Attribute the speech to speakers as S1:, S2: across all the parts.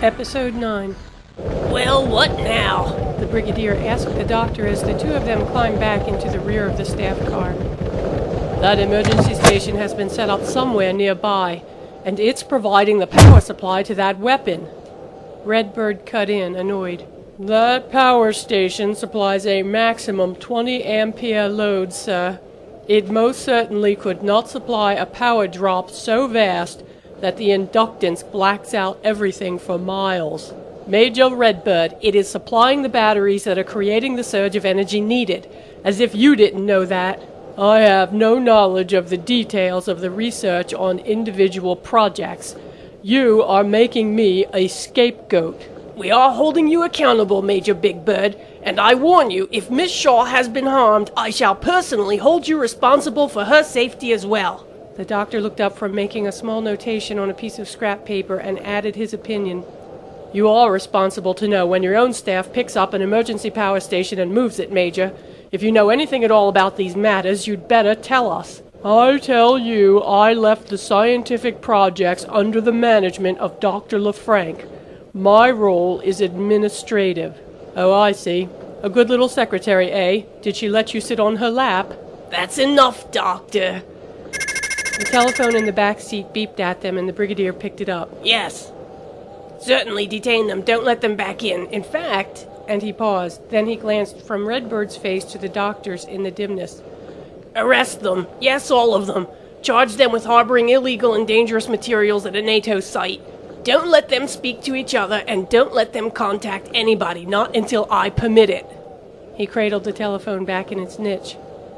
S1: Episode 9.
S2: Well, what now?
S1: The Brigadier asked the doctor as the two of them climbed back into the rear of the staff car. That emergency station has been set up somewhere nearby, and it's providing the power supply to that weapon. Redbird cut in, annoyed. That power station supplies a maximum 20 ampere load, sir. It most certainly could not supply a power drop so vast that the inductance blacks out everything for miles. Major Redbird, it is supplying the batteries that are creating the surge of energy needed. As if you didn't know that. I have no knowledge of the details of the research on individual projects. You are making me a scapegoat.
S2: We are holding you accountable, Major Big Bird, and I warn you, if Miss Shaw has been harmed, I shall personally hold you responsible for her safety as well.
S1: The doctor looked up from making a small notation on a piece of scrap paper and added his opinion. You are responsible to know when your own staff picks up an emergency power station and moves it, Major. If you know anything at all about these matters, you'd better tell us. I tell you, I left the scientific projects under the management of Dr. LeFranc. My role is administrative. Oh, I see. A good little secretary, eh? Did she let you sit on her lap?
S2: That's enough, Doctor.
S1: The telephone in the back seat beeped at them, and the Brigadier picked it up.
S2: Yes. Certainly detain them. Don't let them back in. In fact...
S1: And he paused. Then he glanced from Redbird's face to the doctor's in the dimness.
S2: Arrest them. Yes, all of them. Charge them with harboring illegal and dangerous materials at a NATO site. Don't let them speak to each other, and don't let them contact anybody, not until I permit it.
S1: He cradled the telephone back in its niche.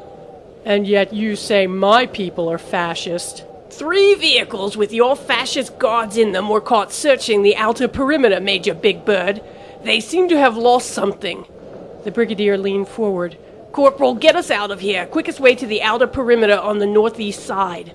S1: And yet you say my people are fascist.
S2: 3 vehicles with your fascist guards in them were caught searching the outer perimeter, Major Big Bird. They seem to have lost something.
S1: The Brigadier leaned forward.
S2: Corporal, get us out of here. Quickest way to the outer perimeter on the northeast side.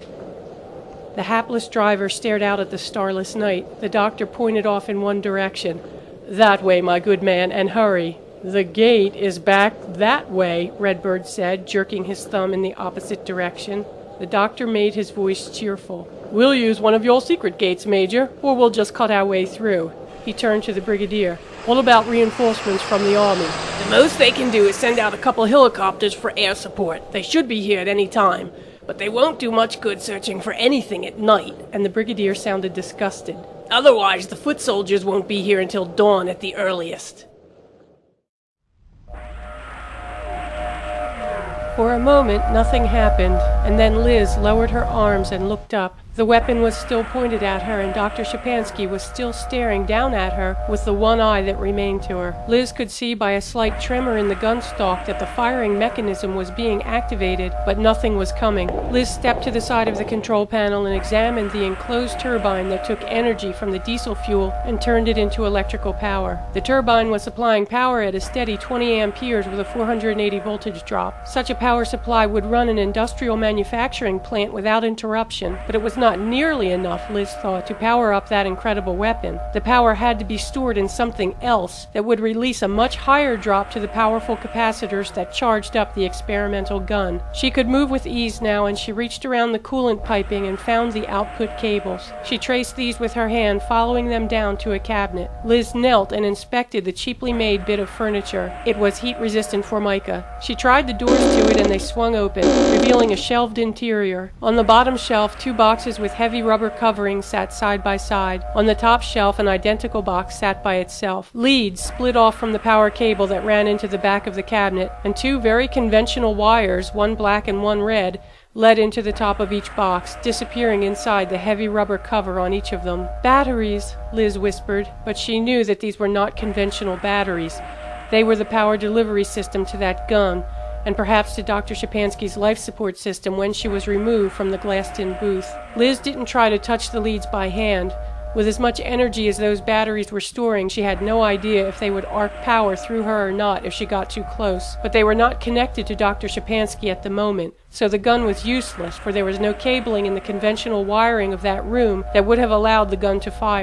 S1: The hapless driver stared out at the starless night. The doctor pointed off in one direction. That way, my good man, and hurry. The gate is back that way, Redbird said, jerking his thumb in the opposite direction. The doctor made his voice cheerful. We'll use one of your secret gates, Major, or we'll just cut our way through. He turned to the Brigadier. What about reinforcements from the Army?
S2: The most they can do is send out a couple helicopters for air support. They should be here at any time, but they won't do much good searching for anything at night.
S1: And the Brigadier sounded disgusted.
S2: Otherwise, the foot soldiers won't be here until dawn at the earliest.
S1: For a moment, nothing happened, and then Liz lowered her arms and looked up. The weapon was still pointed at her, and Dr. Szczepanski was still staring down at her with the one eye that remained to her. Liz could see by a slight tremor in the gun stock that the firing mechanism was being activated, but nothing was coming. Liz stepped to the side of the control panel and examined the enclosed turbine that took energy from the diesel fuel and turned it into electrical power. The turbine was supplying power at a steady 20 amperes with a 480 voltage drop. Such a power supply would run an industrial manufacturing plant without interruption, but it was not nearly enough, Liz thought, to power up that incredible weapon. The power had to be stored in something else that would release a much higher drop to the powerful capacitors that charged up the experimental gun. She could move with ease now, and she reached around the coolant piping and found the output cables. She traced these with her hand, following them down to a cabinet. Liz knelt and inspected the cheaply made bit of furniture. It was heat-resistant Formica. She tried the doors to it, and they swung open, revealing a shelved interior. On the bottom shelf, 2 boxes with heavy rubber coverings sat side by side. On the top shelf, an identical box sat by itself. Leads split off from the power cable that ran into the back of the cabinet, and 2 very conventional wires, one black and one red, led into the top of each box, disappearing inside the heavy rubber cover on each of them. Batteries, Liz whispered, but she knew that these were not conventional batteries. They were the power delivery system to that gun, and perhaps to Dr. Szczepanski's life support system when she was removed from the glassed-in booth. Liz didn't try to touch the leads by hand. With as much energy as those batteries were storing, she had no idea if they would arc power through her or not if she got too close. But they were not connected to Dr. Szczepanski at the moment, so the gun was useless, for there was no cabling in the conventional wiring of that room that would have allowed the gun to fire.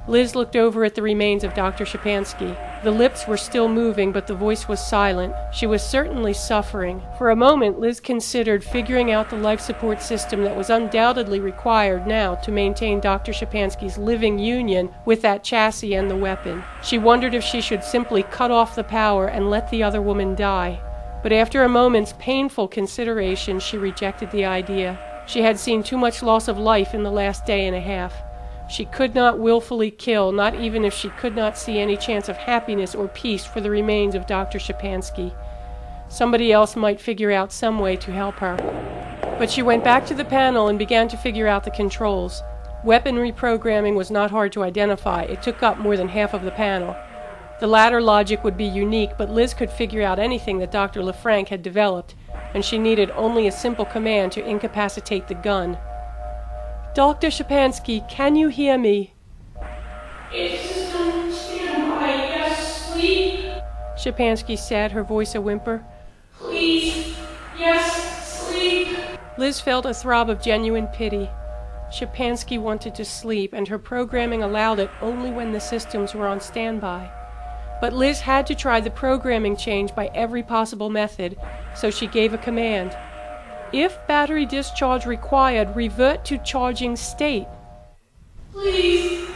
S1: Liz looked over at the remains of Dr. Szczepanski. The lips were still moving, but the voice was silent. She was certainly suffering. For a moment, Liz considered figuring out the life support system that was undoubtedly required now to maintain Dr. Szczepanski's living union with that chassis and the weapon. She wondered if she should simply cut off the power and let the other woman die. But after a moment's painful consideration, she rejected the idea. She had seen too much loss of life in the last day and a half. She could not willfully kill, not even if she could not see any chance of happiness or peace for the remains of Dr. Szczepanski. Somebody else might figure out some way to help her. But she went back to the panel and began to figure out the controls. Weapon reprogramming was not hard to identify. It took up more than half of the panel. The ladder logic would be unique, but Liz could figure out anything that Dr. LeFranc had developed, and she needed only a simple command to incapacitate the gun. Dr. Szczepanski, can you hear me?
S2: It's standby, yes, sleep.
S1: Szczepanski said, her voice a whimper.
S2: Please, yes, sleep.
S1: Liz felt a throb of genuine pity. Szczepanski wanted to sleep, and her programming allowed it only when the systems were on standby. But Liz had to try the programming change by every possible method, so she gave a command. If battery discharge required, revert to charging state.
S2: Please,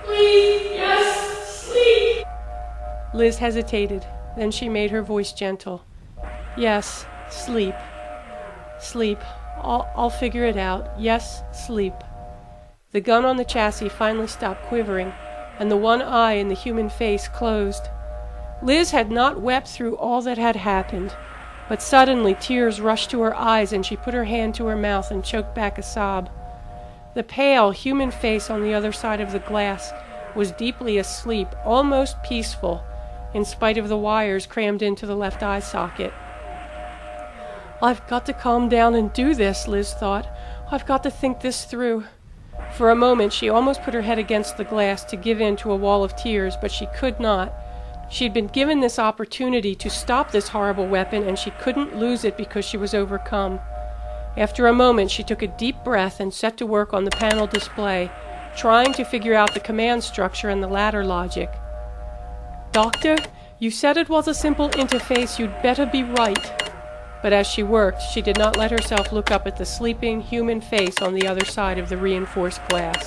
S2: yes, sleep.
S1: Liz hesitated. Then she made her voice gentle. Yes, sleep. Sleep. I'll figure it out. Yes, sleep. The gun on the chassis finally stopped quivering, and the one eye in the human face closed. Liz had not wept through all that had happened. But suddenly tears rushed to her eyes, and she put her hand to her mouth and choked back a sob. The pale, human face on the other side of the glass was deeply asleep, almost peaceful, in spite of the wires crammed into the left eye socket. I've got to calm down and do this, Liz thought. I've got to think this through. For a moment she almost put her head against the glass to give in to a wall of tears, but she could not. She'd been given this opportunity to stop this horrible weapon, and she couldn't lose it because she was overcome. After a moment, she took a deep breath and set to work on the panel display, trying to figure out the command structure and the ladder logic. Doctor, you said it was a simple interface. You'd better be right. But as she worked, she did not let herself look up at the sleeping, human face on the other side of the reinforced glass.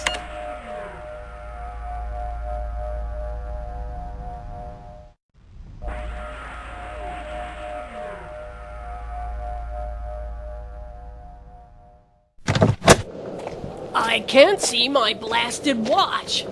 S2: I can't see my blasted watch.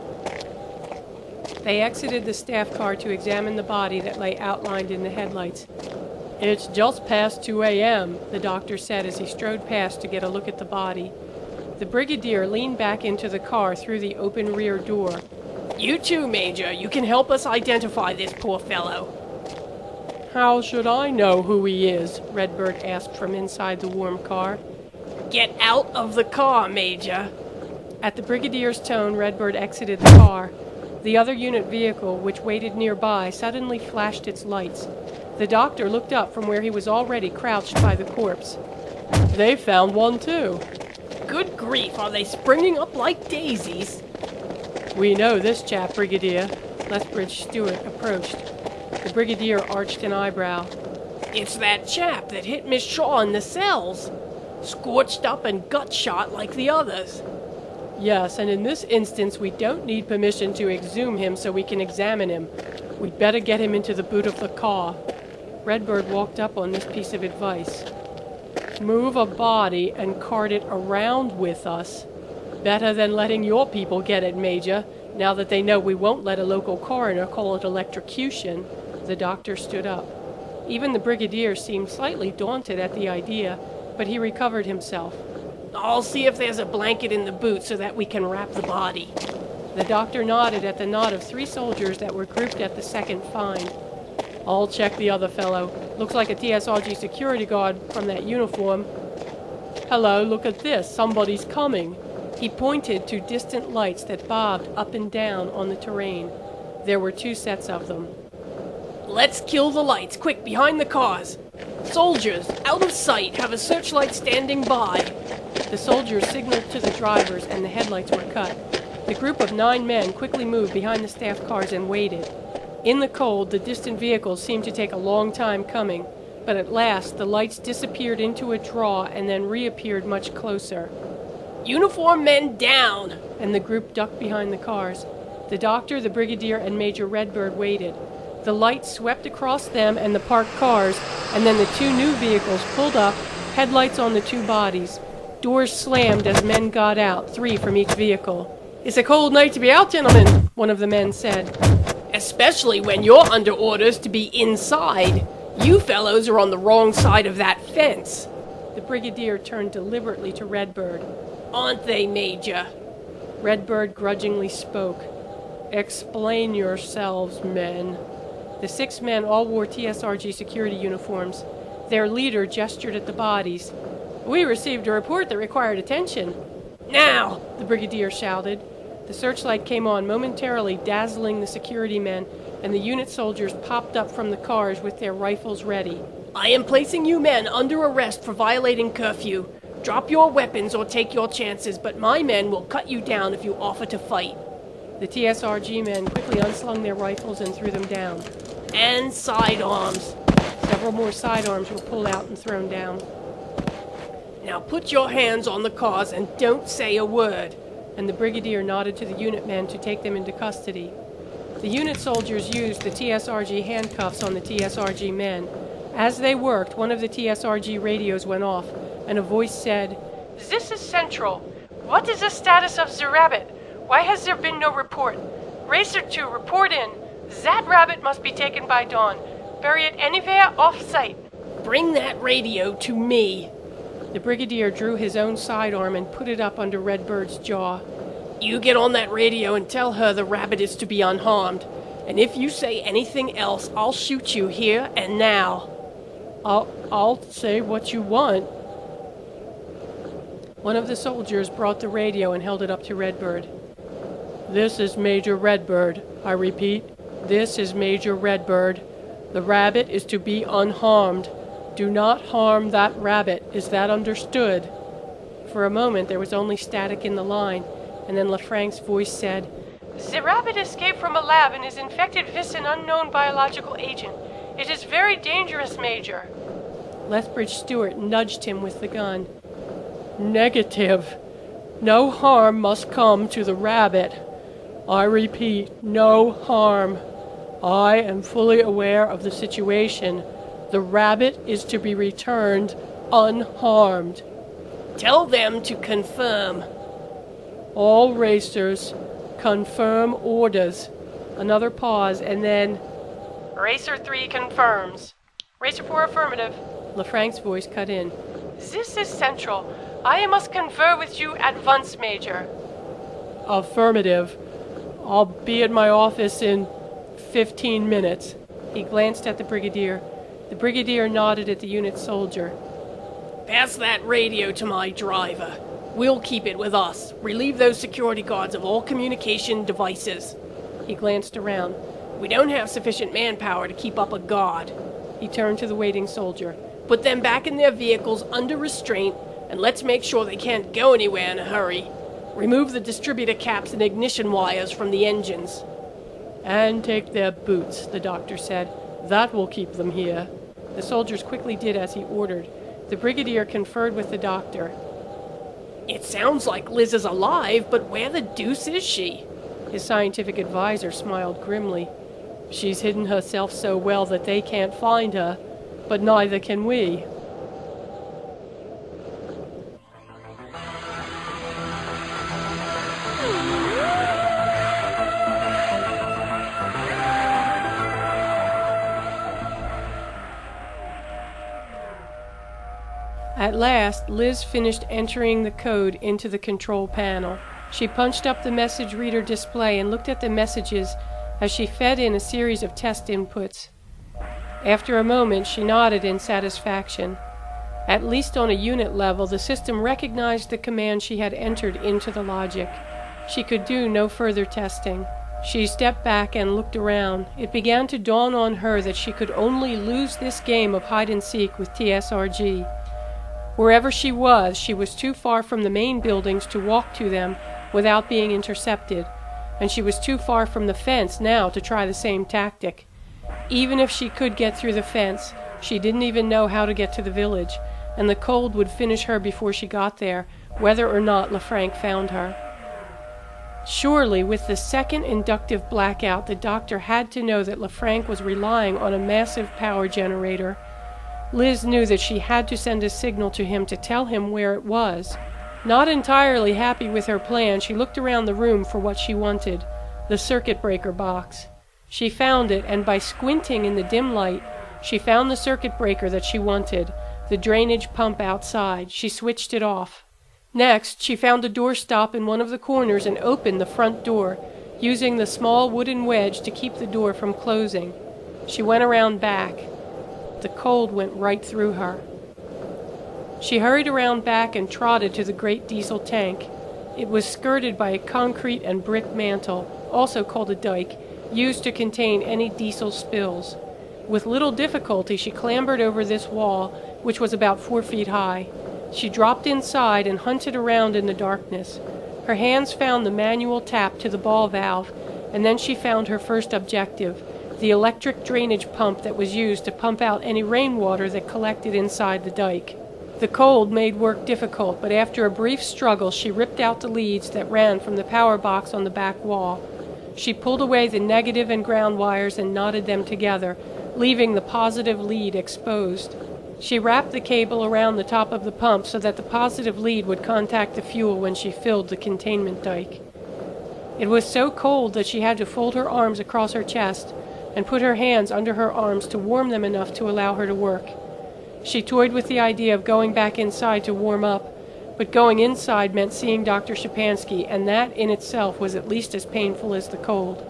S1: They exited the staff car to examine the body that lay outlined in the headlights. It's just past 2 a.m., the doctor said as he strode past to get a look at the body. The brigadier leaned back into the car through the open rear door.
S2: You too, Major. You can help us identify this poor fellow.
S1: How should I know who he is? Redbird asked from inside the warm car.
S2: Get out of the car, Major.
S1: At the brigadier's tone, Redbird exited the car. The other unit vehicle, which waited nearby, suddenly flashed its lights. The doctor looked up from where he was already crouched by the corpse. They found one too.
S2: Good grief, are they springing up like daisies?
S1: We know this chap, Brigadier. Lethbridge Stewart approached. The brigadier arched an eyebrow.
S2: It's that chap that hit Miss Shaw in the cells. Scorched up and gut shot like the others.
S1: Yes, and in this instance we don't need permission to exhume him so we can examine him. We'd better get him into the boot of the car. Redbird walked up on this piece of advice. Move a body and cart it around with us. Better than letting your people get it, Major, now that they know we won't let a local coroner call it electrocution. The doctor stood up. Even the brigadier seemed slightly daunted at the idea, but he recovered himself.
S2: I'll see if there's a blanket in the boot so that we can wrap the body.
S1: The doctor nodded at the knot of 3 soldiers that were grouped at the second find. I'll check the other fellow. Looks like a TSRG security guard from that uniform. Hello, look at this. Somebody's coming. He pointed to distant lights that bobbed up and down on the terrain. There were 2 sets of them.
S2: Let's kill the lights, quick, behind the cars. Soldiers, out of sight, have a searchlight standing by.
S1: The soldiers signaled to the drivers and the headlights were cut. The group of 9 men quickly moved behind the staff cars and waited. In the cold, the distant vehicles seemed to take a long time coming, but at last the lights disappeared into a draw and then reappeared much closer.
S2: "Uniform men down!"
S1: And the group ducked behind the cars. The doctor, the brigadier, and Major Redbird waited. The light swept across them and the parked cars, and then the 2 new vehicles pulled up, headlights on the 2 bodies. Doors slammed as men got out, 3 from each vehicle.
S2: "It's a cold night to be out, gentlemen,"
S1: one of the men said.
S2: "Especially when you're under orders to be inside. You fellows are on the wrong side of that fence."
S1: The brigadier turned deliberately to Redbird.
S2: "Aren't they, Major?"
S1: Redbird grudgingly spoke. "Explain yourselves, men." The 6 men all wore TSRG security uniforms. Their leader gestured at the bodies.
S2: "We received a report that required attention." "Now!"
S1: the brigadier shouted. The searchlight came on momentarily, dazzling the security men, and the unit soldiers popped up from the cars with their rifles ready.
S2: "I am placing you men under arrest for violating curfew. Drop your weapons or take your chances, but my men will cut you down if you offer to fight."
S1: The TSRG men quickly unslung their rifles and threw them down.
S2: "And sidearms."
S1: Several more sidearms were pulled out and thrown down.
S2: "Now put your hands on the cars and don't say a word."
S1: And the brigadier nodded to the unit men to take them into custody. The unit soldiers used the TSRG handcuffs on the TSRG men. As they worked, one of the TSRG radios went off, and a voice said,
S3: "This is Central. What is the status of the rabbit? Why has there been no report? Racer 2, report in. That rabbit must be taken by dawn. Bury it anywhere off-site."
S2: "Bring that radio to me."
S1: The brigadier drew his own sidearm and put it up under Redbird's jaw.
S2: "You get on that radio and tell her the rabbit is to be unharmed. And if you say anything else, I'll shoot you here and now."
S1: I'll say what you want." One of the soldiers brought the radio and held it up to Redbird. "This is Major Redbird. I repeat, this is Major Redbird. The rabbit is to be unharmed. Do not harm that rabbit. Is that understood?" For a moment there was only static in the line, and then Lefrank's voice said,
S3: "The rabbit escaped from a lab and is infected with an unknown biological agent. It is very dangerous, Major."
S1: Lethbridge Stewart nudged him with the gun. "Negative. No harm must come to the rabbit. I repeat, no harm. I am fully aware of the situation. The rabbit is to be returned unharmed."
S2: "Tell them to confirm."
S1: "All racers, confirm orders." Another pause, and then,
S3: "Racer 3 confirms." "Racer 4 affirmative."
S1: Lefrank's voice cut in.
S3: "This is Central. I must confer with you at once, Major."
S1: "Affirmative. I'll be at my office in 15 minutes." He glanced at the brigadier. The brigadier nodded at the unit soldier.
S2: "Pass that radio to my driver. We'll keep it with us. Relieve those security guards of all communication devices."
S1: He glanced around.
S2: "We don't have sufficient manpower to keep up a guard."
S1: He turned to the waiting soldier.
S2: "Put them back in their vehicles under restraint, and let's make sure they can't go anywhere in a hurry. Remove the distributor caps and ignition wires from the engines."
S1: "And take their boots," the doctor said. "That will keep them here." The soldiers quickly did as he ordered. The brigadier conferred with the doctor.
S2: "It sounds like Liz is alive, but where the deuce is she?"
S1: His scientific advisor smiled grimly. "She's hidden herself so well that they can't find her, but neither can we." At last, Liz finished entering the code into the control panel. She punched up the message reader display and looked at the messages as she fed in a series of test inputs. After a moment, she nodded in satisfaction. At least on a unit level, the system recognized the command she had entered into the logic. She could do no further testing. She stepped back and looked around. It began to dawn on her that she could only lose this game of hide-and-seek with TSRG. Wherever she was too far from the main buildings to walk to them, without being intercepted, and she was too far from the fence now to try the same tactic. Even if she could get through the fence, she didn't even know how to get to the village, and the cold would finish her before she got there, whether or not Lefranc found her. Surely, with the second inductive blackout, the doctor had to know that Lefranc was relying on a massive power generator. Liz knew that she had to send a signal to him to tell him where it was. Not entirely happy with her plan, she looked around the room for what she wanted, the circuit breaker box. She found it, and by squinting in the dim light, she found the circuit breaker that she wanted, the drainage pump outside. She switched it off. Next, she found a doorstop in one of the corners and opened the front door, using the small wooden wedge to keep the door from closing. She went around back. The cold went right through her. She hurried around back and trotted to the great diesel tank. It was skirted by a concrete and brick mantle, also called a dike, used to contain any diesel spills. With little difficulty, she clambered over this wall, which was about 4 feet high. She dropped inside and hunted around in the darkness. Her hands found the manual tap to the ball valve, and then she found her first objective, the electric drainage pump that was used to pump out any rainwater that collected inside the dike. The cold made work difficult, but after a brief struggle, she ripped out the leads that ran from the power box on the back wall. She pulled away the negative and ground wires and knotted them together, leaving the positive lead exposed. She wrapped the cable around the top of the pump so that the positive lead would contact the fuel when she filled the containment dike. It was so cold that she had to fold her arms across her chest and put her hands under her arms to warm them enough to allow her to work. She toyed with the idea of going back inside to warm up, but going inside meant seeing Dr. Szczepanski, and that in itself was at least as painful as the cold.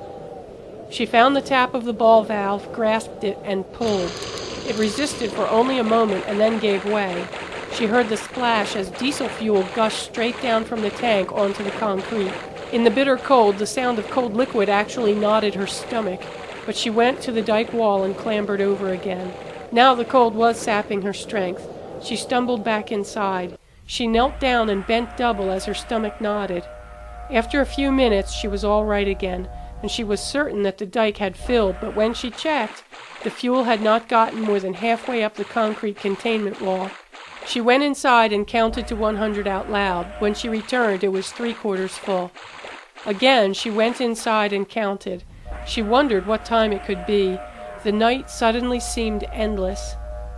S1: She found the tap of the ball valve, grasped it, and pulled. It resisted for only a moment and then gave way. She heard the splash as diesel fuel gushed straight down from the tank onto the concrete. In the bitter cold, the sound of cold liquid actually knotted her stomach, but she went to the dike wall and clambered over again. Now the cold was sapping her strength. She stumbled back inside. She knelt down and bent double as her stomach knotted. After a few minutes, she was all right again, and she was certain that the dike had filled, but when she checked, the fuel had not gotten more than halfway up the concrete containment wall. She went inside and counted to 100 out loud. When she returned, it was 3/4 full. Again, she went inside and counted. She wondered what time it could be. The night suddenly seemed endless.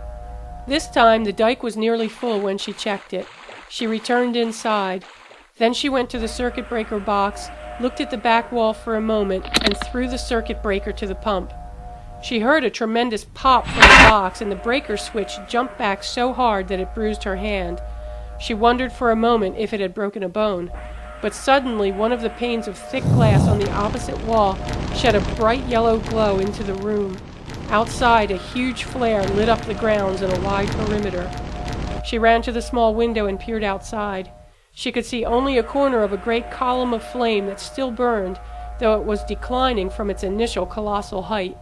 S1: This time, the dike was nearly full when she checked it. She returned inside. Then she went to the circuit breaker box, looked at the back wall for a moment, and threw the circuit breaker to the pump. She heard a tremendous pop from the box, and the breaker switch jumped back so hard that it bruised her hand. She wondered for a moment if it had broken a bone. But suddenly one of the panes of thick glass on the opposite wall shed a bright yellow glow into the room. Outside, a huge flare lit up the grounds in a wide perimeter. She ran to the small window and peered outside. She could see only a corner of a great column of flame that still burned, though it was declining from its initial colossal height.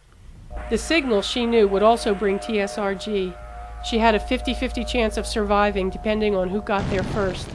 S1: The signal, she knew, would also bring TSRG. She had a 50-50 chance of surviving, depending on who got there first.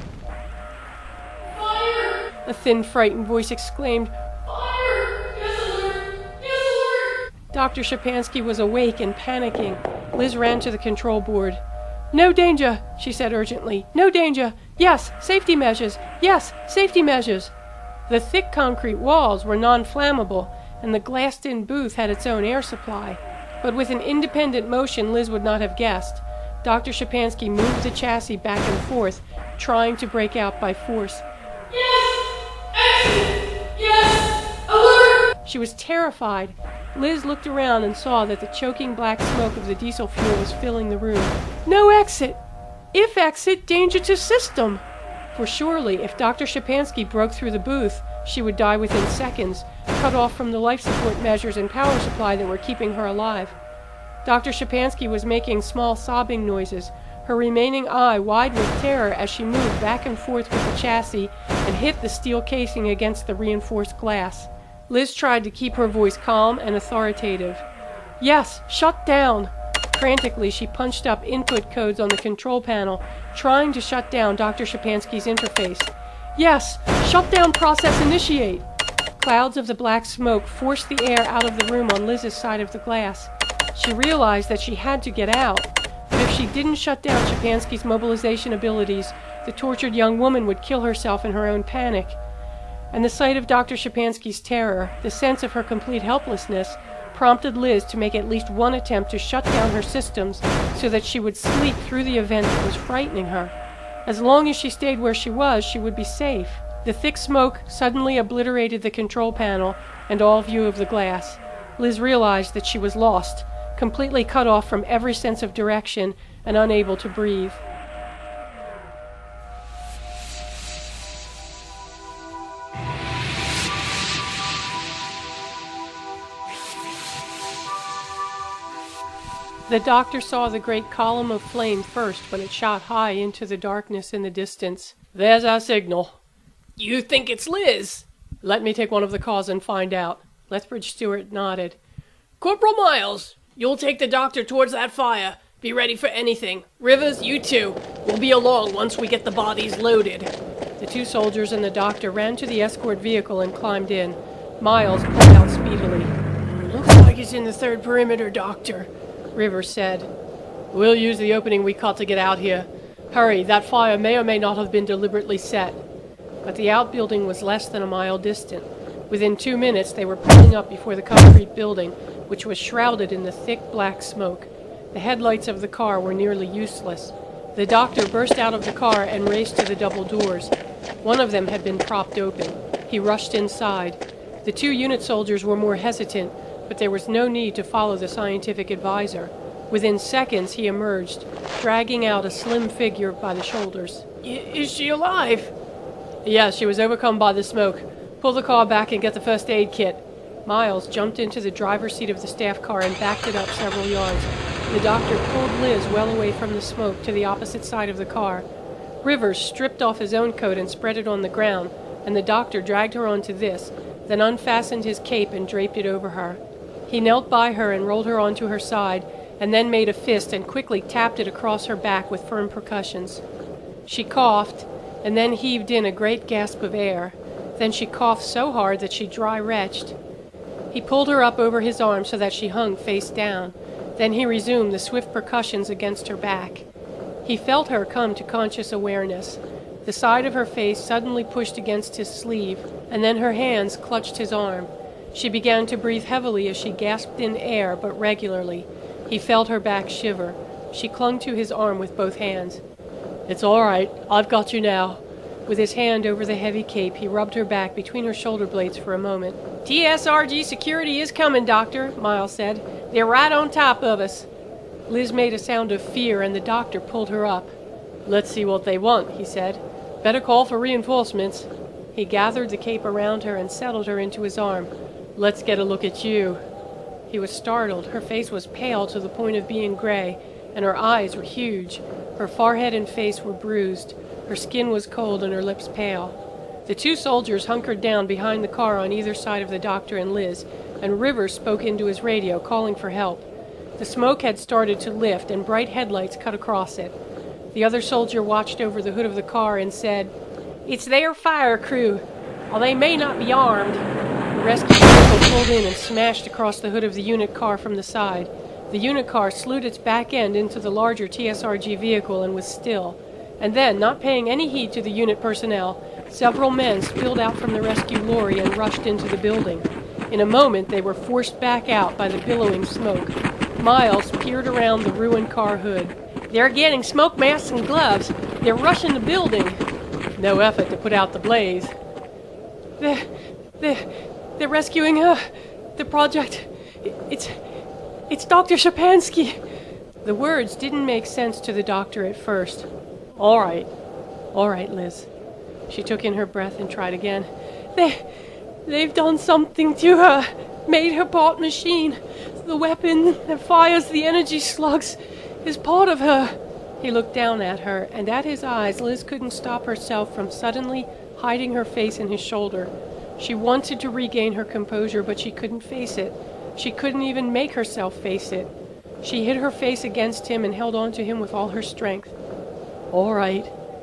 S2: Fire!
S1: A thin, frightened voice exclaimed.
S2: Fire! Yes, alert! Yes, alert!
S1: Dr. Szczepanski was awake and panicking. Liz ran to the control board. "No danger," she said urgently. "No danger. Yes, safety measures. Yes, safety measures." The thick concrete walls were non-flammable, and the glassed-in booth had its own air supply. But with an independent motion Liz would not have guessed, Dr. Szczepanski moved the chassis back and forth, trying to break out by force.
S2: Yes! Exit! Yes! Alert!
S1: She was terrified. Liz looked around and saw that the choking black smoke of the diesel fuel was filling the room. No exit! If exit, danger to system! For surely, if Dr. Szczepanski broke through the booth, she would die within seconds, cut off from the life support measures and power supply that were keeping her alive. Dr. Szczepanski was making small sobbing noises, her remaining eye wide with terror as she moved back and forth with the chassis and hit the steel casing against the reinforced glass. Liz tried to keep her voice calm and authoritative. "Yes, shut down!" Frantically, she punched up input codes on the control panel, trying to shut down Dr. Szczepanski's interface. Yes! Shutdown process initiate! Clouds of the black smoke forced the air out of the room on Liz's side of the glass. She realized that she had to get out, but if she didn't shut down Szczepanski's mobilization abilities, the tortured young woman would kill herself in her own panic. And the sight of Dr. Szczepanski's terror, the sense of her complete helplessness, prompted Liz to make at least one attempt to shut down her systems so that she would sleep through the event that was frightening her. As long as she stayed where she would be safe. The thick smoke suddenly obliterated the control panel and all view of the glass. Liz realized that she was lost, completely cut off from every sense of direction and unable to breathe. The doctor saw the great column of flame first when it shot high into the darkness in the distance.
S2: There's our signal. You think it's Liz?
S1: Let me take one of the cars and find out. Lethbridge Stewart nodded.
S2: Corporal Miles, you'll take the doctor towards that fire. Be ready for anything. Rivers, you too. We'll be along once we get the bodies loaded.
S1: The two soldiers and the doctor ran to the escort vehicle and climbed in. Miles pulled out speedily.
S2: Looks like he's in the third perimeter, Doctor,
S1: Rivers said.
S2: We'll use the opening we cut to get out here.
S1: Hurry, that fire may or may not have been deliberately set. But the outbuilding was less than a mile distant. Within 2 minutes they were pulling up before the concrete building, which was shrouded in the thick black smoke. The headlights of the car were nearly useless. The doctor burst out of the car and raced to the double doors. One of them had been propped open. He rushed inside. The two unit soldiers were more hesitant, but there was no need to follow the scientific advisor. Within seconds he emerged, dragging out a slim figure by the shoulders.
S2: Is she alive?
S1: Yes, she was overcome by the smoke. Pull the car back and get the first aid kit. Miles jumped into the driver's seat of the staff car and backed it up several yards. The doctor pulled Liz well away from the smoke to the opposite side of the car. Rivers stripped off his own coat and spread it on the ground, and the doctor dragged her onto this, then unfastened his cape and draped it over her. He knelt by her and rolled her onto her side, and then made a fist and quickly tapped it across her back with firm percussions. She coughed, and then heaved in a great gasp of air. Then she coughed so hard that she dry-retched. He pulled her up over his arm so that she hung face down. Then he resumed the swift percussions against her back. He felt her come to conscious awareness. The side of her face suddenly pushed against his sleeve, and then her hands clutched his arm. She began to breathe heavily as she gasped in air, but regularly. He felt her back shiver. She clung to his arm with both hands. "It's all right. I've got you now." With his hand over the heavy cape, he rubbed her back between her shoulder blades for a moment.
S2: TSRG security is coming, Doctor, Miles said. They're right on top of us.
S1: Liz made a sound of fear, and the doctor pulled her up. "Let's see what they want," he said. "Better call for reinforcements." He gathered the cape around her and settled her into his arm. "Let's get a look at you." He was startled. Her face was pale to the point of being gray, and her eyes were huge. Her forehead and face were bruised. Her skin was cold and her lips pale. The two soldiers hunkered down behind the car on either side of the doctor and Liz, and Rivers spoke into his radio, calling for help. The smoke had started to lift, and bright headlights cut across it. The other soldier watched over the hood of the car and said,
S2: "It's their fire crew. Well, they may not be armed."
S1: The rescue vehicle pulled in and smashed across the hood of the unit car from the side. The unit car slewed its back end into the larger TSRG vehicle and was still. And then, not paying any heed to the unit personnel, several men spilled out from the rescue lorry and rushed into the building. In a moment, they were forced back out by the billowing smoke. Miles peered around the ruined car hood.
S2: "They're getting smoke masks and gloves. They're rushing the building."
S1: No effort to put out the blaze. They're rescuing her. The project. It's Dr. Szczepanski. The words didn't make sense to the doctor at first. All right, Liz. She took in her breath and tried again. They've done something to her. Made her part machine. The weapon that fires the energy slugs is part of her. He looked down at her, and at his eyes Liz couldn't stop herself from suddenly hiding her face in his shoulder. She wanted to regain her composure, but she couldn't face it. She couldn't even make herself face it. She hid her face against him and held on to him with all her strength. All right.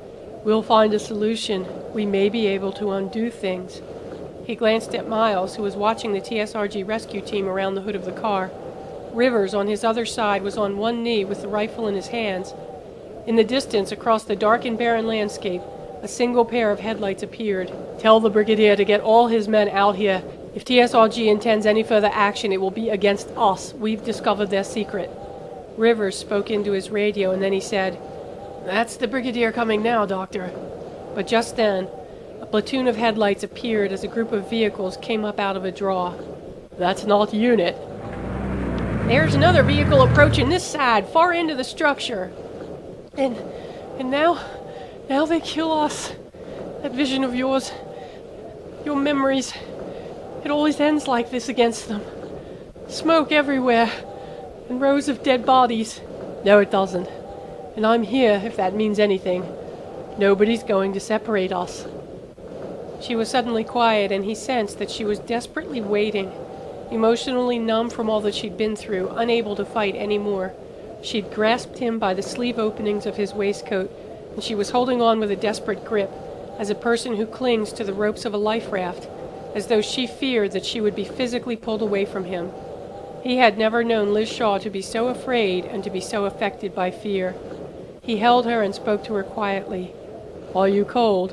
S1: We'll find a solution. We may be able to undo things. He glanced at Miles, who was watching the TSRG rescue team around the hood of the car. Rivers, on his other side, was on one knee with the rifle in his hands. In the distance, across the dark and barren landscape, a single pair of headlights appeared. Tell the Brigadier to get all his men out here. If TSRG intends any further action, it will be against us. We've discovered their secret. Rivers spoke into his radio, and then he said, "That's the Brigadier coming now, Doctor." But just then, a platoon of headlights appeared as a group of vehicles came up out of a draw. "That's not Unit."
S2: "There's another vehicle approaching this side, far into the structure."
S1: And now they kill us. That vision of yours, your memories, it always ends like this against them. Smoke everywhere, and rows of dead bodies. No, it doesn't. And I'm here, if that means anything. Nobody's going to separate us. She was suddenly quiet, and he sensed that she was desperately waiting, emotionally numb from all that she'd been through, unable to fight any more. She'd grasped him by the sleeve openings of his waistcoat, and she was holding on with a desperate grip, as a person who clings to the ropes of a life raft, as though she feared that she would be physically pulled away from him. He had never known Liz Shaw to be so afraid and to be so affected by fear. He held her and spoke to her quietly. "Are you cold?"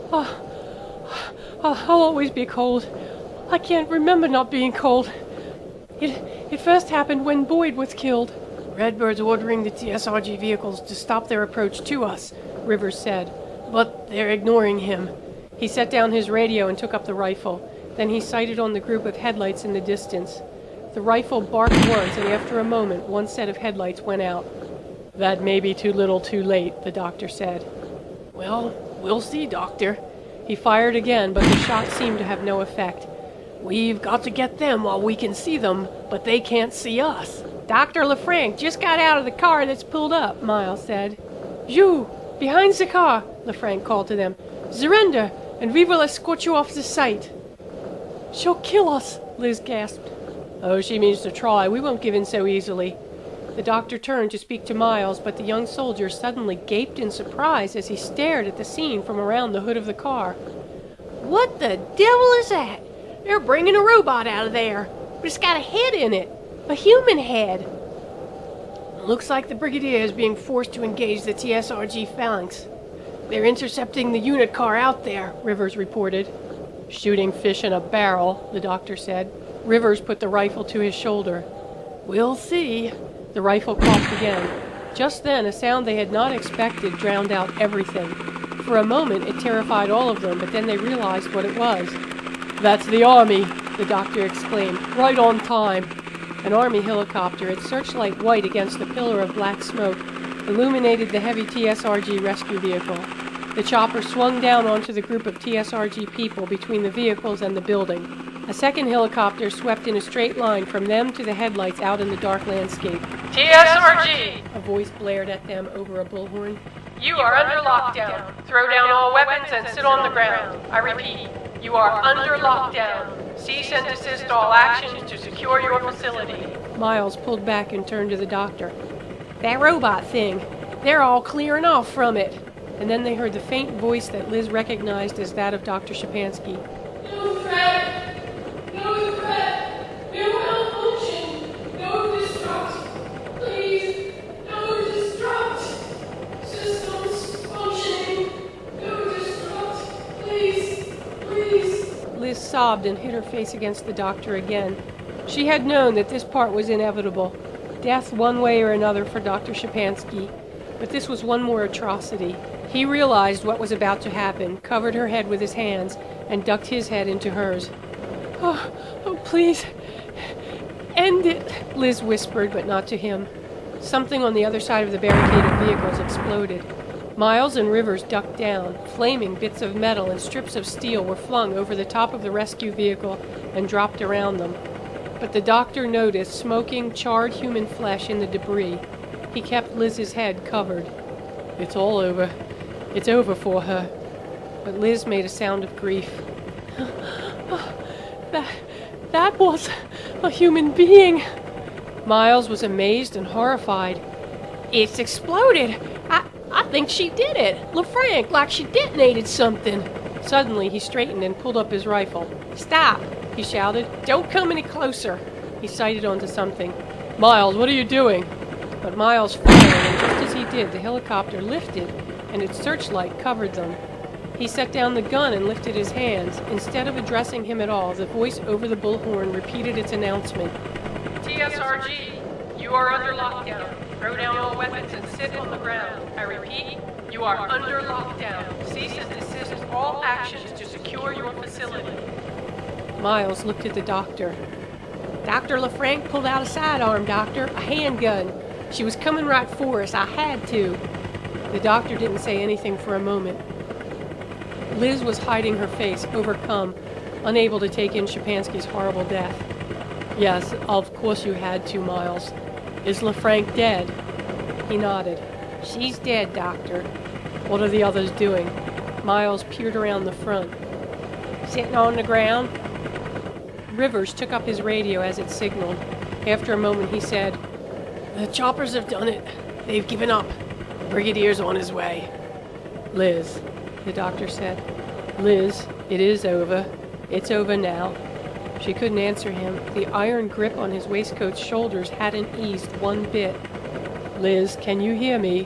S1: I'll always be cold. I can't remember not being cold. It first happened when Boyd was killed."
S2: "Redbird's ordering the TSRG vehicles to stop their approach to us," Rivers said. "But they're ignoring him."
S1: He set down his radio and took up the rifle. Then he sighted on the group of headlights in the distance. The rifle barked once, and after a moment, one set of headlights went out. "That may be too little too late," the doctor said.
S2: "Well, we'll see, Doctor."
S1: He fired again, but the shot seemed to have no effect.
S2: "We've got to get them while we can see them, but they can't see us."
S1: "Dr. LeFranc just got out of the car that's pulled up," Miles said. "You, behind the car," LeFranc called to them. "Surrender, and we will escort you off the site." "She'll kill us," Liz gasped. "Oh, she means to try. We won't give in so easily." The doctor turned to speak to Miles, but the young soldier suddenly gaped in surprise as he stared at the scene from around the hood of the car.
S2: "What the devil is that? They're bringing a robot out of there, but it's got a head in it. A human head." "Looks like the Brigadier is being forced to engage the TSRG phalanx. They're intercepting the unit car out there," Rivers reported.
S1: "Shooting fish in a barrel," the doctor said. Rivers put the rifle to his shoulder.
S2: "We'll see."
S1: The rifle coughed again. Just then, a sound they had not expected drowned out everything. For a moment, it terrified all of them, but then they realized what it was. "That's the Army," the doctor exclaimed. "Right on time." An Army helicopter, its searchlight white against the pillar of black smoke, illuminated the heavy TSRG rescue vehicle. The chopper swung down onto the group of TSRG people between the vehicles and the building. A second helicopter swept in a straight line from them to the headlights out in the dark landscape.
S3: TSRG!
S1: A voice blared at them over a bullhorn.
S3: You are under lockdown. Throw down all weapons and sit on the ground. I repeat, you are under lockdown. Cease and desist all actions to secure your facility.
S1: Miles pulled back and turned to the doctor.
S2: "That robot thing, they're all clearing off from it."
S1: And then they heard the faint voice that Liz recognized as that of Dr. Shapansky.
S4: "No threat! No threat! No malfunction! No destruct! Please, no destruct! Systems functioning! No destruct! Please, please!"
S1: Liz sobbed and hid her face against the doctor again. She had known that this part was inevitable. Death one way or another for Dr. Shapansky. But this was one more atrocity. He realized what was about to happen, covered her head with his hands, and ducked his head into hers. Oh, please, end it, Liz whispered, but not to him. Something on the other side of the barricade of vehicles exploded. Miles and Rivers ducked down. Flaming bits of metal and strips of steel were flung over the top of the rescue vehicle and dropped around them. But the doctor noticed smoking, charred human flesh in the debris. He kept Liz's head covered. "It's all over. It's over for her." But Liz made a sound of grief. That was a human being. Miles was amazed and horrified.
S2: "It's exploded. I think she did it. LaFranc, like she detonated something.
S1: Suddenly, he straightened and pulled up his rifle.
S2: Stop,
S1: He shouted.
S2: don't come any closer.
S1: He sighted onto something. Miles, what are you doing? But Miles fired, and just as he did, the helicopter lifted, and its searchlight covered them. He set down the gun and lifted his hands. Instead of addressing him at all, the voice over the bullhorn repeated its announcement.
S3: TSRG, you are under lockdown. Throw down all weapons and sit on the ground. I repeat, you are under lockdown. Cease and desist all actions to secure your facility.
S1: Miles looked at the doctor.
S2: Dr. LaFranc pulled out a sidearm, Doctor, a handgun. She was coming right for us. I had to.
S1: The doctor didn't say anything for a moment. Liz was hiding her face, overcome, unable to take in Shapansky's horrible death. Yes, of course you had to, Miles. Is LaFranc dead? He nodded.
S2: She's dead, Doctor.
S1: What are the others doing? Miles peered around the front.
S2: Sitting on the ground.
S1: Rivers took up his radio as it signaled. After a moment he said,
S2: The choppers have done it. They've given up. Brigadier's on his way.
S1: Liz, the doctor said. Liz, it is over. It's over now. She couldn't answer him. The iron grip on his waistcoat's shoulders hadn't eased one bit. Liz, can you hear me?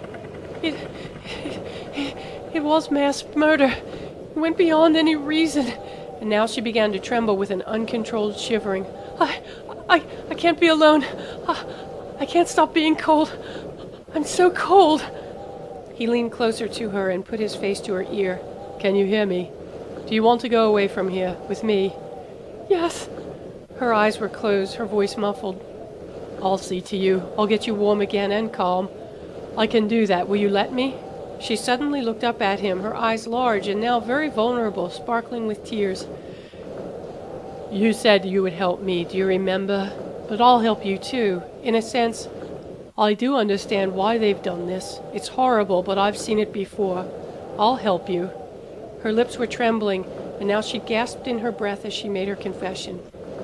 S3: It was mass murder. It went beyond any reason.
S1: And now she began to tremble with an uncontrolled shivering.
S3: I can't be alone. I can't stop being cold. I'm so cold.
S1: He leaned closer to her and put his face to her ear. Can you hear me? Do you want to go away from here, with me?
S3: Yes.
S1: Her eyes were closed, her voice muffled. I'll see to you. I'll get you warm again and calm. I can do that. Will you let me? She suddenly looked up at him, her eyes large and now very vulnerable, sparkling with tears. You said you would help me, do you remember? But I'll help you too. In a sense, I do understand why they've done this. It's horrible, but I've seen it before. I'll help you. Her lips were trembling, and now she gasped in her breath as she made her confession.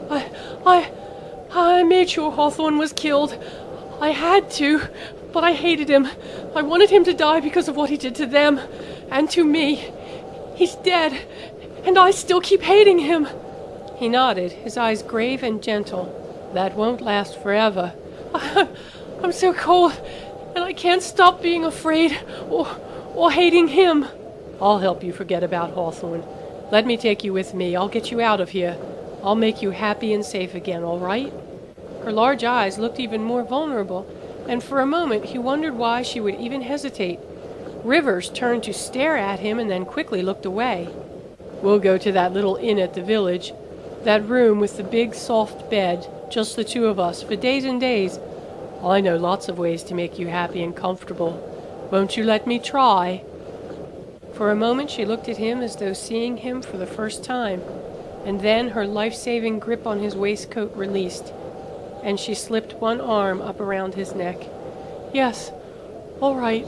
S3: I made sure Hawthorne was killed. I had to, but I hated him. I wanted him to die because of what he did to them, and to me. He's dead, and I still keep hating him.
S1: He nodded, his eyes grave and gentle. That won't last forever.
S3: I'm so cold, and I can't stop being afraid or hating him.
S1: I'll help you forget about Hawthorne. Let me take you with me. I'll get you out of here. I'll make you happy and safe again, all right? Her large eyes looked even more vulnerable, and for a moment he wondered why she would even hesitate. Rivers turned to stare at him and then quickly looked away. We'll go to that little inn at the village. That room with the big soft bed, just the two of us, for days and days. I know lots of ways to make you happy and comfortable. Won't you let me try? For a moment she looked at him as though seeing him for the first time, and then her life-saving grip on his waistcoat released, and she slipped one arm up around his neck.
S3: Yes, all right.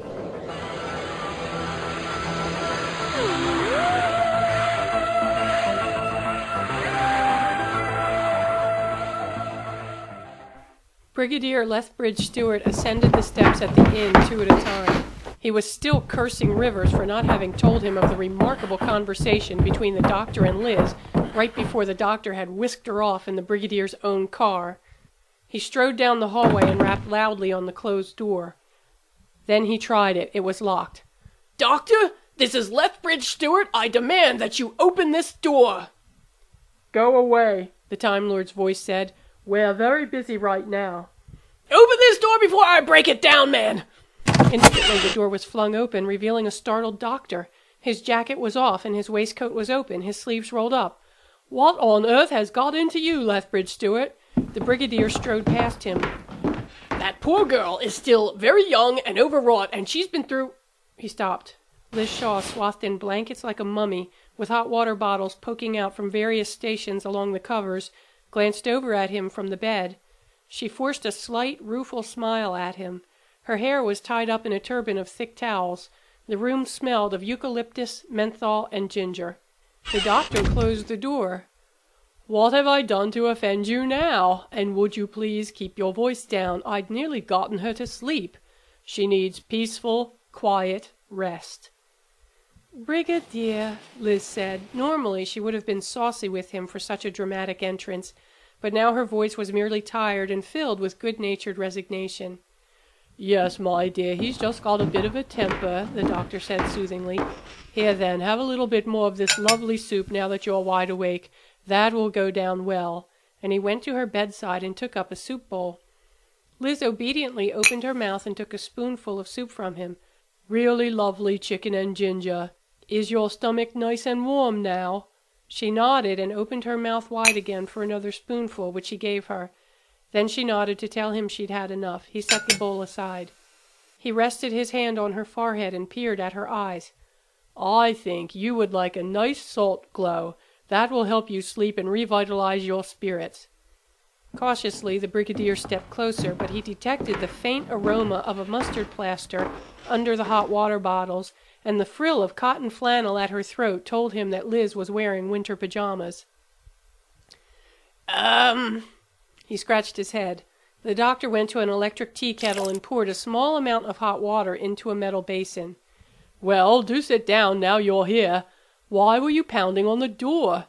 S1: Brigadier Lethbridge Stewart ascended the steps at the inn 2 at a time. He was still cursing Rivers for not having told him of the remarkable conversation between the doctor and Liz right before the doctor had whisked her off in the Brigadier's own car. He strode down the hallway and rapped loudly on the closed door. Then he tried it. It was locked.
S2: Doctor, this is Lethbridge Stewart. I demand that you open this door.
S1: Go away, the Time Lord's voice said. We're very busy right now.
S2: Open this door before I break it down, man!
S1: Instantly the door was flung open, revealing a startled doctor. His jacket was off and his waistcoat was open, his sleeves rolled up. What on earth has got into you, Lethbridge Stewart? The Brigadier strode past him.
S2: That poor girl is still very young and overwrought, and she's been through...
S1: He stopped. Liz Shaw, swathed in blankets like a mummy, with hot water bottles poking out from various stations along the covers, glanced over at him from the bed. She forced a slight, rueful smile at him. Her hair was tied up in a turban of thick towels. The room smelled of eucalyptus, menthol, and ginger. The doctor closed the door. What have I done to offend you now? And would you please keep your voice down? I'd nearly gotten her to sleep. She needs peaceful, quiet rest. "Brigadier," Liz said. Normally she would have been saucy with him for such a dramatic entrance, but now her voice was merely tired and filled with good-natured resignation. "Yes, my dear, he's just got a bit of a temper," the doctor said soothingly. "Here then, have a little bit more of this lovely soup now that you're wide awake. That will go down well." And he went to her bedside and took up a soup bowl. Liz obediently opened her mouth and took a spoonful of soup from him. "Really lovely chicken and ginger. Is your stomach nice and warm now?" She nodded and opened her mouth wide again for another spoonful, which he gave her. Then she nodded to tell him she'd had enough. He set the bowl aside. He rested his hand on her forehead and peered at her eyes. "I think you would like a nice salt glow. That will help you sleep and revitalize your spirits." Cautiously the brigadier stepped closer, but he detected the faint aroma of a mustard plaster under the hot water bottles, and the frill of cotton flannel at her throat told him that Liz was wearing winter pajamas. He scratched his head. The doctor went to an electric tea kettle and poured a small amount of hot water into a metal basin. "Well, do sit down now you're here. Why were you pounding on the door?"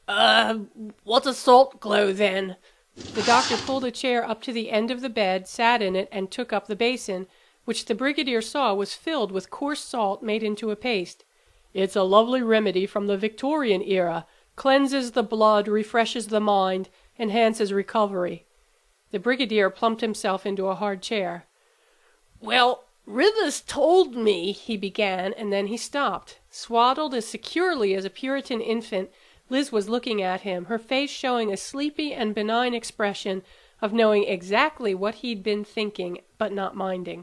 S2: What's a salt glow, then?"
S1: The doctor pulled a chair up to the end of the bed, sat in it, and took up the basin, which the brigadier saw was filled with coarse salt made into a paste.
S2: "It's a lovely remedy from the Victorian era. Cleanses the blood, refreshes the mind, enhances recovery."
S1: The brigadier plumped himself into a hard chair.
S2: "Well, Rivers told me," he began, and then he stopped. Swaddled as securely as a Puritan infant, Liz was looking at him, her face showing a sleepy and benign expression of knowing exactly what he'd been thinking, but not minding.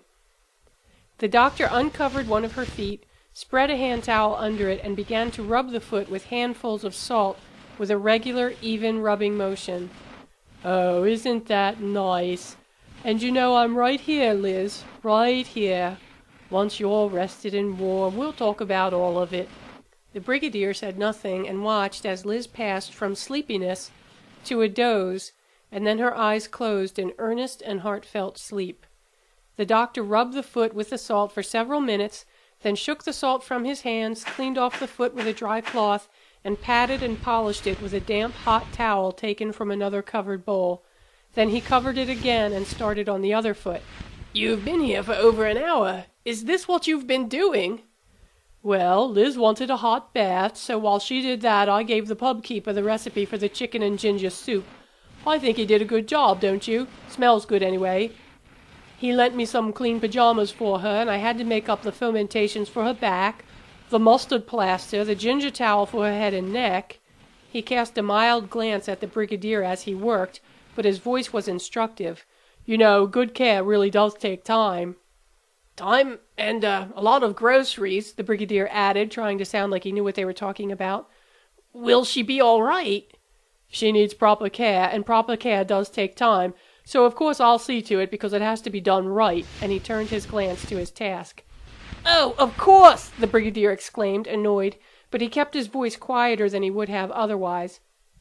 S2: The doctor uncovered one of her feet, spread a hand towel under it, and began to rub the foot with handfuls of salt with a regular, even rubbing motion. "Oh, isn't that nice? And you know I'm right here, Liz, right here. Once you're rested and warm, we'll talk about all of it."
S1: The brigadier said nothing and watched as Liz passed from sleepiness to a doze, and then her eyes closed in earnest and heartfelt sleep. The doctor rubbed the foot with the salt for several minutes, then shook the salt from his hands, cleaned off the foot with a dry cloth, and patted and polished it with a damp hot towel taken from another covered bowl. Then he covered it again and started on the other foot.
S2: "You've been here for over an hour. Is this what you've been doing?"
S1: "Well, Liz wanted a hot bath, so while she did that I gave the pub keeper the recipe for the chicken and ginger soup. I think he did a good job, don't you? Smells good anyway. He lent me some clean pajamas for her, and I had to make up the fomentations for her back, the mustard plaster, the ginger towel for her head and neck." He cast a mild glance at the brigadier as he worked, but his voice was instructive. "You know, good care really does take time."
S2: "Time and a lot of groceries," the brigadier added, trying to sound like he knew what they were talking about. "Will she be all right?"
S1: "She needs proper care, and proper care does take time, so of course I'll see to it because it has to be done right," and he turned his glance to his task.
S2: "Oh, of course!"
S1: the brigadier exclaimed, annoyed, but he kept his voice quieter than he would have otherwise.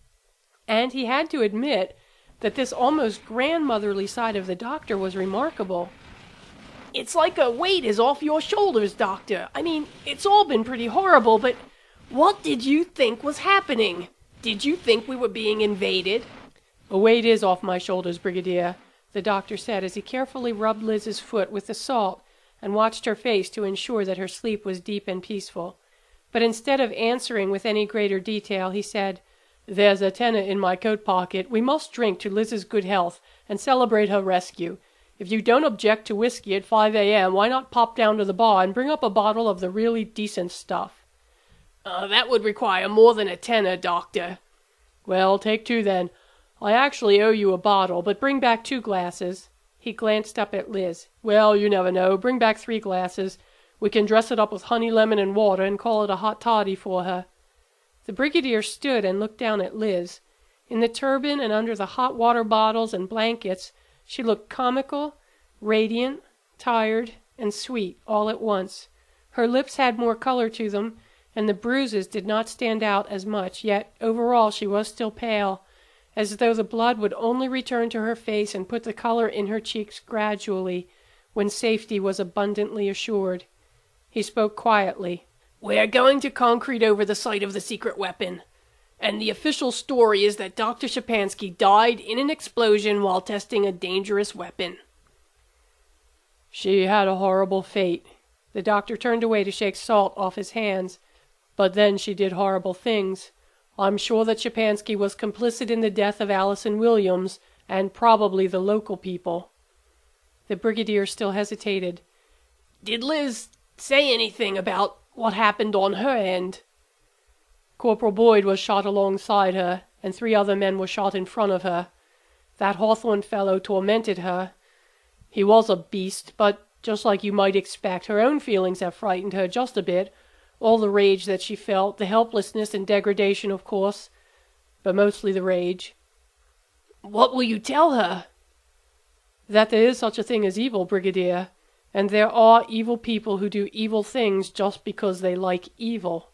S1: And he had to admit that this almost grandmotherly side of the doctor was remarkable.
S2: "It's like a weight is off your shoulders, Doctor. I mean, it's all been pretty horrible, but what did you think was happening? Did you think we were being invaded?"
S1: "A weight is off my shoulders, Brigadier," the doctor said as he carefully rubbed Liz's foot with the salt and watched her face to ensure that her sleep was deep and peaceful. But instead of answering with any greater detail, he said, "There's a tenner in my coat pocket. We must drink to Liz's good health and celebrate her rescue. If you don't object to whiskey at 5 a.m., why not pop down to the bar and bring up a bottle of the really decent stuff?"
S2: That would require more than a tenner, Doctor."
S1: "Well, take 2 then. I actually owe you a bottle, but bring back 2 glasses. He glanced up at Liz. "Well, you never know. Bring back 3 glasses. We can dress it up with honey, lemon, and water and call it a hot toddy for her." The brigadier stood and looked down at Liz. In the turban and under the hot water bottles and blankets, she looked comical, radiant, tired, and sweet all at once. Her lips had more color to them, and the bruises did not stand out as much, yet overall she was still pale, as though the blood would only return to her face and put the color in her cheeks gradually, when safety was abundantly assured. He spoke quietly.
S2: "We're going to concrete over the site of the secret weapon. And the official story is that Dr. Szczepanski died in an explosion while testing a dangerous weapon."
S1: She had a horrible fate. The doctor turned away to shake salt off his hands. But then she did horrible things. I'm sure that Szczepanski was complicit in the death of Allison Williams and probably the local people. The brigadier still hesitated.
S2: "Did Liz say anything about what happened on her end?"
S1: Corporal Boyd was shot alongside her, and 3 other men were shot in front of her. That Hawthorne fellow tormented her. He was a beast, but just like you might expect, her own feelings have frightened her just a bit. All the rage that she felt, the helplessness and degradation, of course, but mostly the rage.
S2: "What will you tell her?"
S1: "That there is such a thing as evil, Brigadier, and there are evil people who do evil things just because they like evil."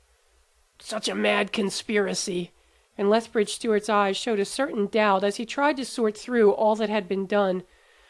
S2: "Such a mad conspiracy."
S1: And Lethbridge Stewart's eyes showed a certain doubt as he tried to sort through all that had been done.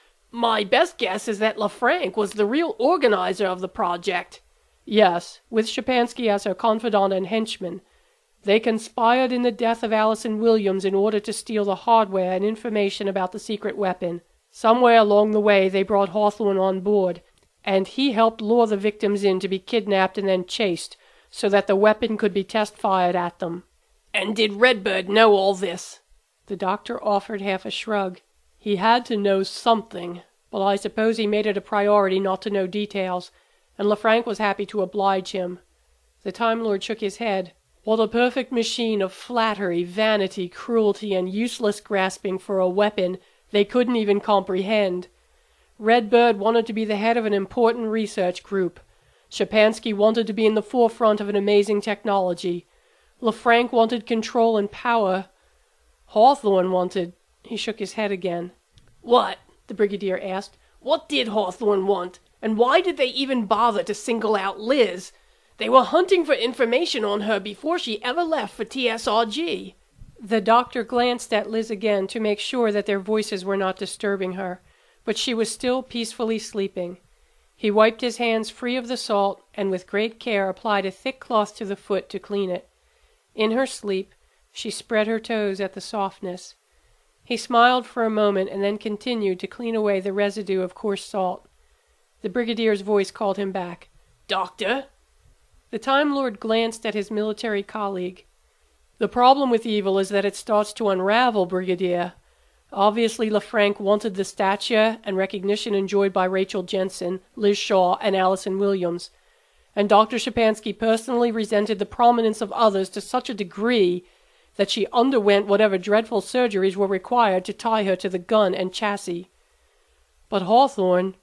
S2: "My best guess is that LaFranc was the real organizer of the project."
S1: "Yes, with Szczepanski as her confidant and henchman. They conspired in the death of Allison Williams in order to steal the hardware and information about the secret weapon. Somewhere along the way they brought Hawthorne on board, and he helped lure the victims in to be kidnapped and then chased, so that the weapon could be test-fired at them."
S2: "And did Redbird know all this?"
S1: The doctor offered half a shrug. "He had to know something, but I suppose he made it a priority not to know details, and LaFranc was happy to oblige him." The Time Lord shook his head. "What a perfect machine of flattery, vanity, cruelty, and useless grasping for a weapon they couldn't even comprehend. Redbird wanted to be the head of an important research group. Szczepanski wanted to be in the forefront of an amazing technology. LaFranc wanted control and power. Hawthorne wanted—" He shook his head again.
S2: "What?" the brigadier asked. "What did Hawthorne want? And why did they even bother to single out Liz? They were hunting for information on her before she ever left for TSRG."
S1: The doctor glanced at Liz again to make sure that their voices were not disturbing her, but she was still peacefully sleeping. He wiped his hands free of the salt, and with great care applied a thick cloth to the foot to clean it. In her sleep, she spread her toes at the softness. He smiled for a moment and then continued to clean away the residue of coarse salt. The brigadier's voice called him back.
S2: "Doctor?"
S1: The Time Lord glanced at his military colleague. "The problem with evil is that it starts to unravel, Brigadier. Obviously LaFranc wanted the stature and recognition enjoyed by Rachel Jensen, Liz Shaw, and Allison Williams, and Dr. Szczepanski personally resented the prominence of others to such a degree that she underwent whatever dreadful surgeries were required to tie her to the gun and chassis. But Hawthorne,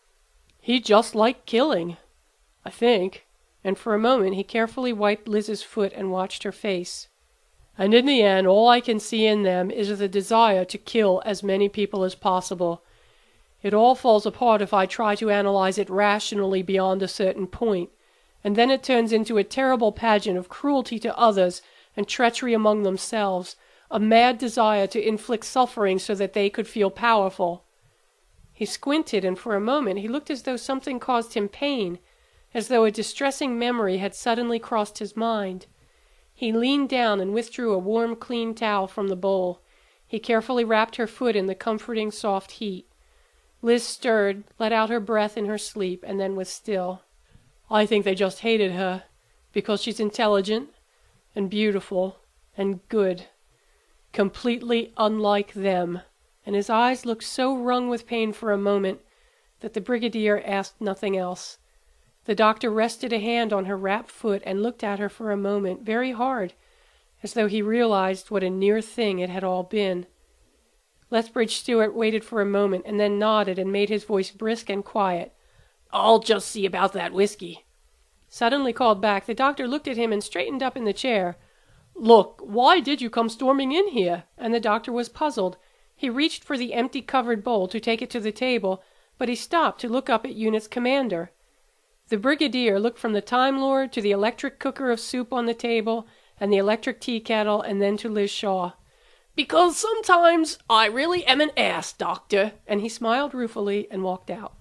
S1: he just liked killing, I think." And for a moment he carefully wiped Liz's foot and watched her face. "And in the end, all I can see in them is the desire to kill as many people as possible. It all falls apart if I try to analyze it rationally beyond a certain point, and then it turns into a terrible pageant of cruelty to others and treachery among themselves, a mad desire to inflict suffering so that they could feel powerful." He squinted, and for a moment he looked as though something caused him pain, as though a distressing memory had suddenly crossed his mind. He leaned down and withdrew a warm, clean towel from the bowl. He carefully wrapped her foot in the comforting, soft heat. Liz stirred, let out her breath in her sleep, and then was still. "I think they just hated her, because she's intelligent, and beautiful, and good. Completely unlike them." And his eyes looked so wrung with pain for a moment that the brigadier asked nothing else. The doctor rested a hand on her wrapped foot and looked at her for a moment, very hard, as though he realized what a near thing it had all been. Lethbridge Stewart waited for a moment and then nodded and made his voice brisk and quiet.
S2: "I'll just see about that whiskey."
S1: Suddenly called back, the doctor looked at him and straightened up in the chair. "Look, why did you come storming in here?" And the doctor was puzzled. He reached for the empty covered bowl to take it to the table, but he stopped to look up at Unit's commander. The brigadier looked from the Time Lord to the electric cooker of soup on the table and the electric tea kettle, and then to Liz Shaw.
S2: "Because sometimes I really am an ass, Doctor."
S1: And he smiled ruefully and walked out.